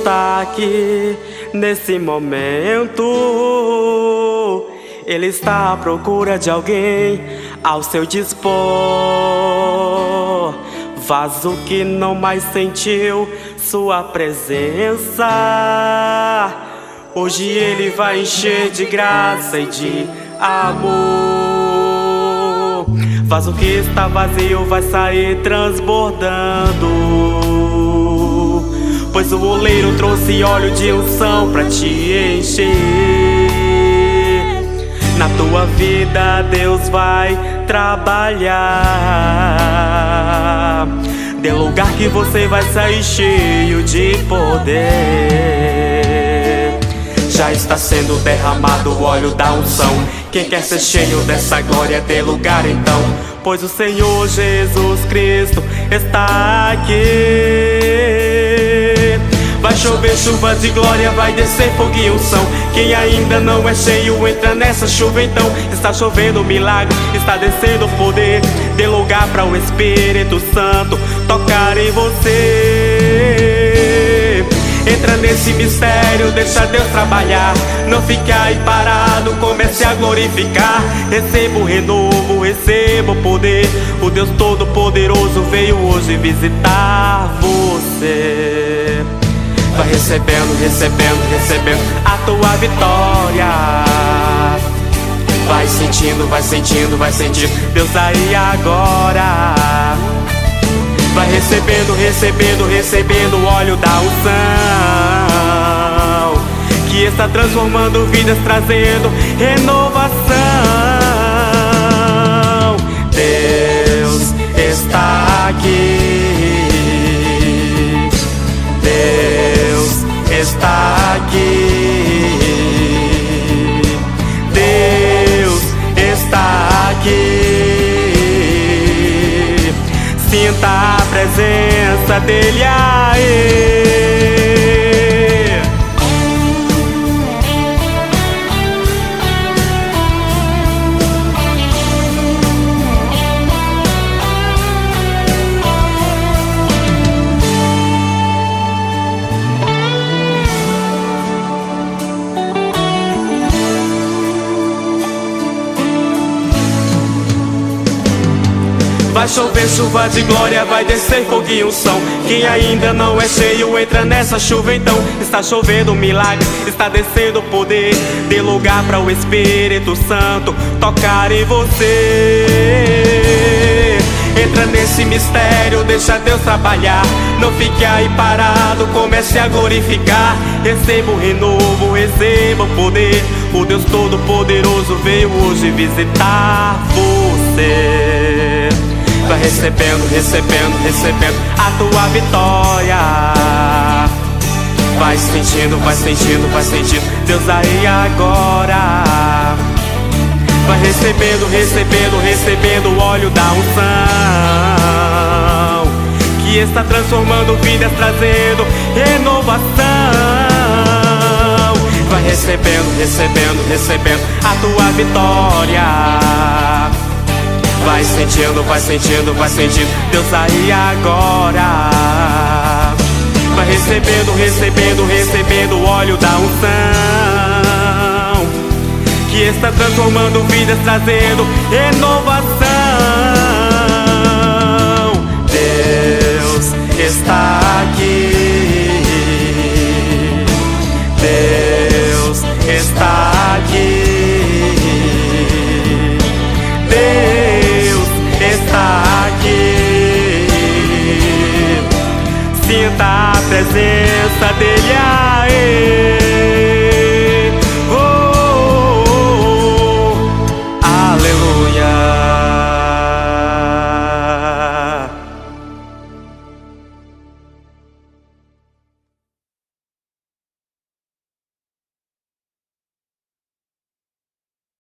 está aqui nesse momento. Ele está à procura de alguém ao seu dispor. Vaso que não mais sentiu sua presença, hoje ele vai encher de graça e de amor. Vaso que está vazio vai sair transbordando, pois o oleiro trouxe óleo de unção pra te encher. Na tua vida Deus vai trabalhar, de lugar que você vai sair cheio de poder. Já está sendo derramado o óleo da unção. Quem quer ser cheio dessa glória, dê lugar então, pois o Senhor Jesus Cristo está aqui. Vai chover chuva de glória, vai descer fogo e unção. Quem ainda não é cheio, entra nessa chuva então. Está chovendo milagre, está descendo poder. Dê lugar para o Espírito Santo tocar em você. Entra nesse mistério, deixa Deus trabalhar. Não fique aí parado, comece a glorificar. Receba o renovo, receba o poder. O Deus Todo-Poderoso veio hoje visitar você. Vai recebendo, recebendo, recebendo a tua vitória. Vai sentindo, vai sentindo, vai sentindo Deus aí agora. Vai recebendo, recebendo, recebendo o óleo da unção, que está transformando vidas, trazendo renovação. Deus está aqui, Deus está aqui, Deus está aqui. Sinta a presença dele aí. Vai chover chuva de glória, vai descer fogo e unção. Quem ainda não é cheio, entra nessa chuva então. Está chovendo milagre, está descendo poder. Dê lugar para o Espírito Santo tocar em você. Entra nesse mistério, deixa Deus trabalhar. Não fique aí parado, comece a glorificar. Receba o renovo, receba o poder. O Deus Todo-Poderoso veio hoje visitar você. Vai recebendo, recebendo, recebendo a tua vitória. Vai sentindo, vai sentindo, vai sentindo Deus aí agora. Vai recebendo, recebendo, recebendo o óleo da unção, que está transformando vidas, trazendo renovação. Vai recebendo, recebendo, recebendo a tua vitória. Vai sentindo, vai sentindo, vai sentindo Deus aí agora. Vai recebendo, recebendo, recebendo o óleo da unção, que está transformando vidas, trazendo renovação. Deus está aqui, Deus está aqui, Deus está aqui. Sinta a presença dele.